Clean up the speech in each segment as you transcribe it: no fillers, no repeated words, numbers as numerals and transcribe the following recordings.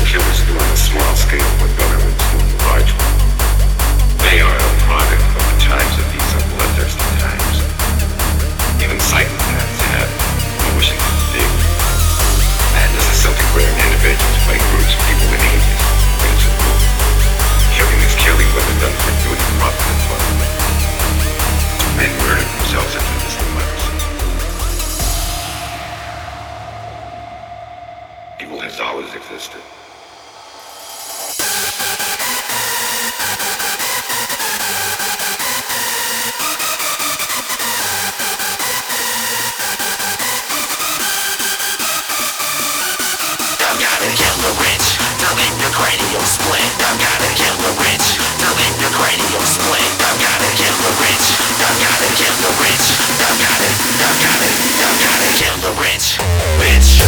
killers do on a small scale what governments do on a large one. They are a product of the times of these bloodthirsty times. Even psychopaths have no wishing to dig. Madness is something rare in individuals, by groups, people, and ages. It's a rule. Killing is killing, whether done for good, profit, and fun. Men murder themselves into this democracy. Evil has always existed. Cranial split, I've gotta kill the rich. To leave your cranial split, I've gotta kill the rich. I've gotta kill the rich. I've gotta kill the rich, bitch.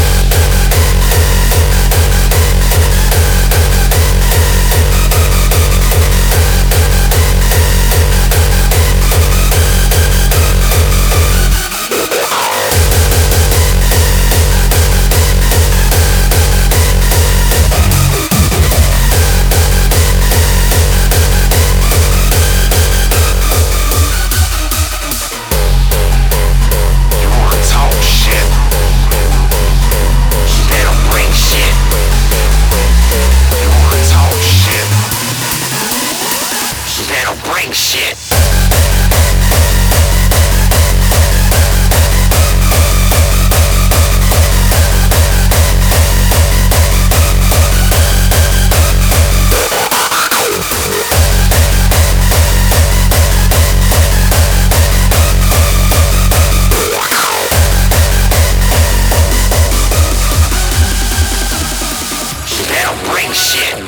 Shit. They don't bring shit.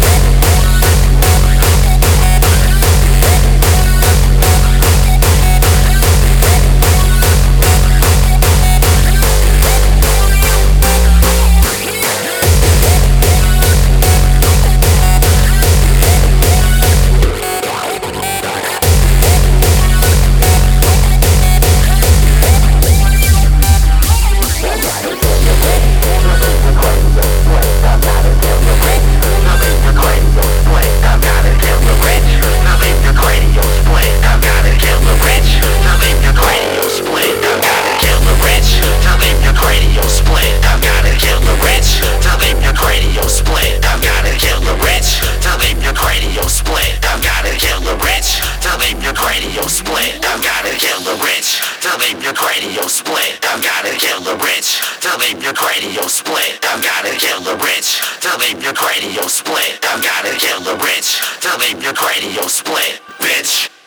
Split, I've gotta kill the rich. To leave your cranial split, I've gotta kill the rich. To leave your cranial split, I've gotta kill the rich. To leave your cranial split, I've gotta kill the rich. To leave your cranial split, bitch.